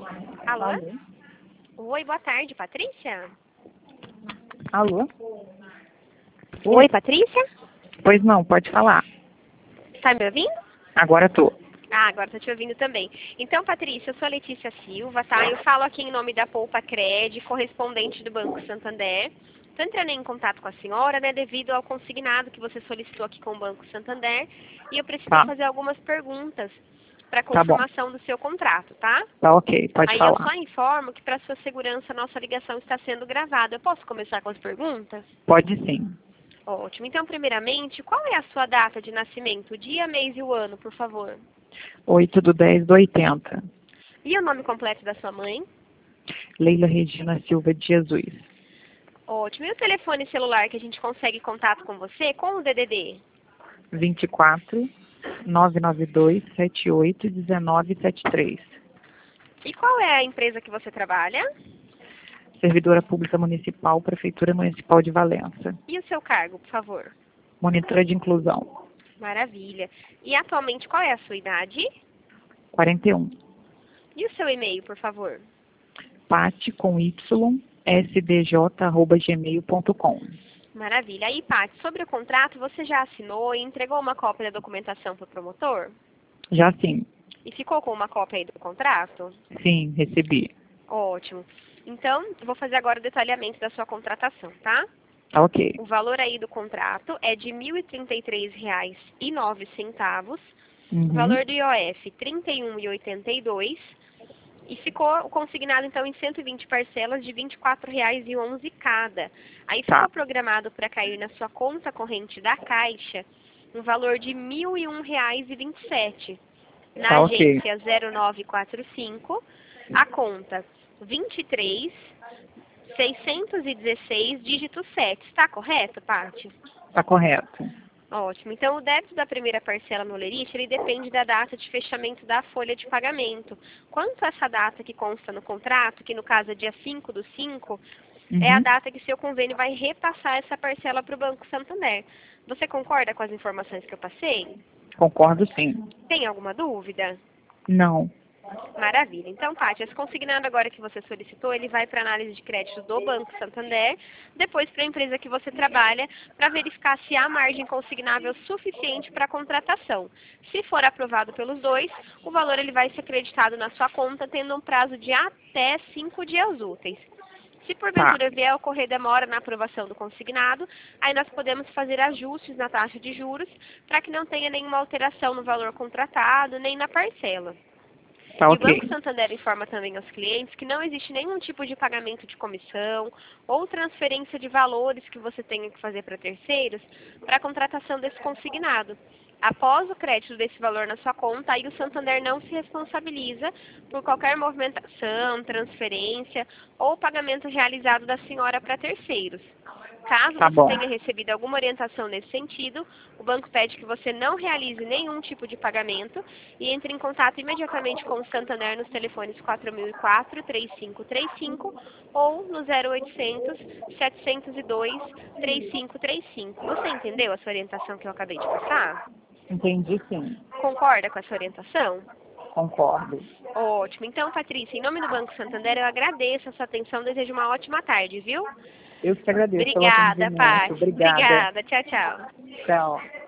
Alô? Alô? Oi, boa tarde, Patrícia? Alô? Oi, Patrícia? Pois não, pode falar. Tá me ouvindo? Agora tô. Ah, agora tô te ouvindo também. Então, Patrícia, eu sou a Letícia Silva, tá? Eu falo aqui em nome da Poupa Cred, correspondente do Banco Santander. Tô entrando em contato com a senhora, né, devido ao consignado que você solicitou aqui com o Banco Santander. E eu preciso Tá. fazer algumas perguntas para Tá bom. confirmação do seu contrato, tá? Tá ok, pode Aí eu falar. só informo que para sua segurança a nossa ligação está sendo gravada. Eu posso começar com as perguntas? Pode sim. Ótimo. Então, primeiramente, qual é a sua data de nascimento? O dia, mês e o ano, por favor. 8/10/80. E o nome completo da sua mãe? Leila Regina Silva de Jesus. Ótimo. E o telefone celular que a gente consegue contato com você com o DDD? 24 992 78 1973. E qual é a empresa que você trabalha? Servidora Pública Municipal, Prefeitura Municipal de Valença. E o seu cargo, por favor? Monitora de Inclusão. Maravilha. E atualmente qual é a sua idade? 41. E o seu e-mail, por favor? Pati com Y, sdj@gmail.com. Maravilha. Aí, Paty, sobre o contrato, você já assinou e entregou uma cópia da documentação para o promotor? Já sim. E ficou com uma cópia aí do contrato? Sim, recebi. Ótimo. Então, eu vou fazer agora o detalhamento da sua contratação, tá? Tá ok. O valor aí do contrato é de R$ 1.033,09. O valor do IOF, R$ 31,82. E ficou consignado, então, em 120 parcelas de R$ 24,11 cada. Aí ficou Tá. programado para cair na sua conta corrente da Caixa um valor de R$ 1.001,27. Na Tá ok. agência 0945, a conta 23.616, dígito 7. Está correto, Paty? Tá correto. Ótimo. Então, o débito da primeira parcela no Lerite, ele depende da data de fechamento da folha de pagamento. Quanto a essa data que consta no contrato, que no caso é dia 5/5, é a data que seu convênio vai repassar essa parcela para o Banco Santander. Você concorda com as informações que eu passei? Concordo sim. Tem alguma dúvida? Não. Maravilha. Então, Paty, esse consignado agora que você solicitou, ele vai para análise de crédito do Banco Santander, depois para a empresa que você trabalha, para verificar se há margem consignável suficiente para a contratação. Se for aprovado pelos dois, o valor ele vai ser creditado na sua conta, tendo um prazo de até 5 dias úteis. Se porventura vier a ocorrer demora na aprovação do consignado, aí nós podemos fazer ajustes na taxa de juros para que não tenha nenhuma alteração no valor contratado, nem na parcela. Tá E o ok. Banco Santander informa também aos clientes que não existe nenhum tipo de pagamento de comissão ou transferência de valores que você tenha que fazer para terceiros para a contratação desse consignado. Após o crédito desse valor na sua conta, aí o Santander não se responsabiliza por qualquer movimentação, transferência ou pagamento realizado da senhora para terceiros. Caso Tá você bom. tenha recebido alguma orientação nesse sentido, o banco pede que você não realize nenhum tipo de pagamento e entre em contato imediatamente com o Santander nos telefones 4004-3535 ou no 0800-702-3535. Você entendeu essa orientação que eu acabei de passar? Entendi sim. Concorda com essa orientação? Concordo. Ótimo. Então, Patrícia, em nome do Banco Santander, eu agradeço a sua atenção, desejo uma ótima tarde, viu? Eu que agradeço pelo Obrigada, atendimento. Paty. Obrigada. Obrigada. Tchau, tchau. Tchau.